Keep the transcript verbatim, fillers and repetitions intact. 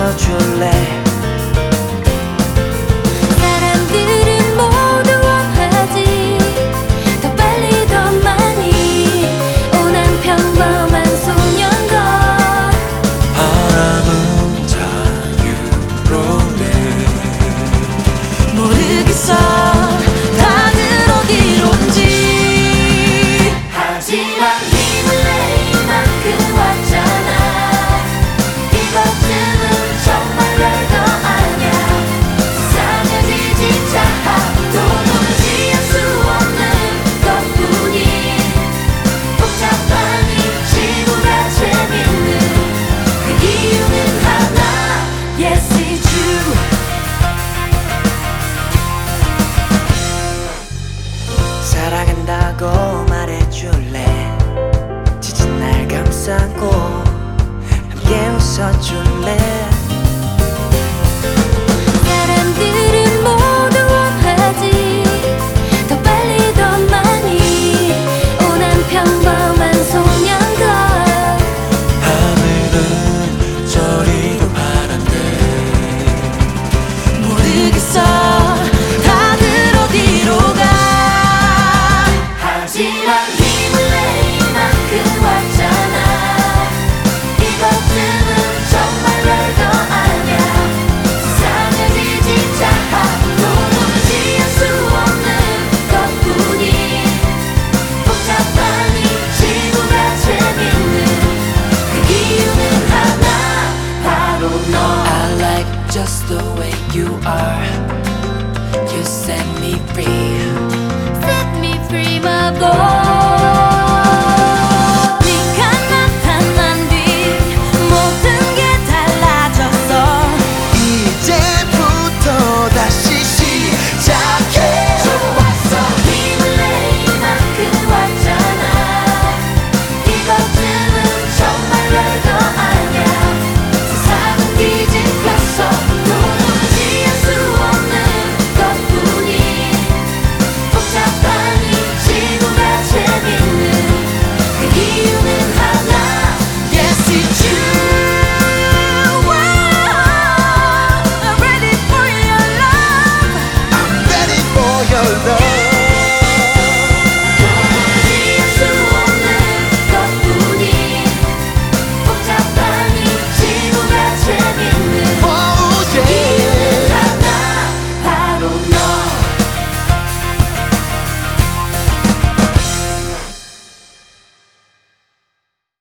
웃어줄래. 사람들은 모두 원하지 더 빨리 더 많이 오난 평범한 소년과 바람은 자유로네. 모르겠어 다들 어디론지. 하지만 힘을 내 이만큼 왔잖아. 이것쯤은 정말 별거 아냐. 세상을 지지자 도무지 알 수 없는 것뿐이 복잡한 이 지구가 재밌는 그 이유는 하나. Yes it's true. 사랑한다고 말해줄래. 지친 날 감싸고 함께 웃어줄래.